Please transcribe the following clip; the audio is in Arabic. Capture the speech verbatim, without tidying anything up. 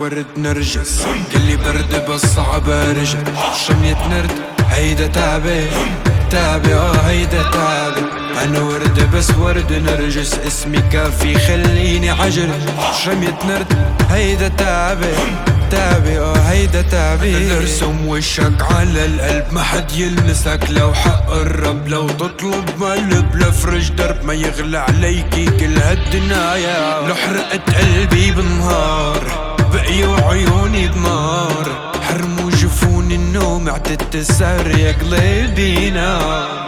ورد نرجس، قلي برد بس صعب ارجع. شمية نرد هيدا تعبي تعبي اه هيدا تعبي. انا ورد بس ورد نرجس، اسمي كافي خليني عجل. شمية نرد هيدا تعبي تعبي اه هيدا تعبي. انا ارسم وشك على القلب ما حد يلمسك، لو حق الرب لو تطلب مقلب لفرج درب ما يغلى عليكي كل هالدنايا. لو حرقت قلبي بالنهار بقيوا عيوني دمار، حرموا جفوني النوم اعتدت السهر يا قلبي نار.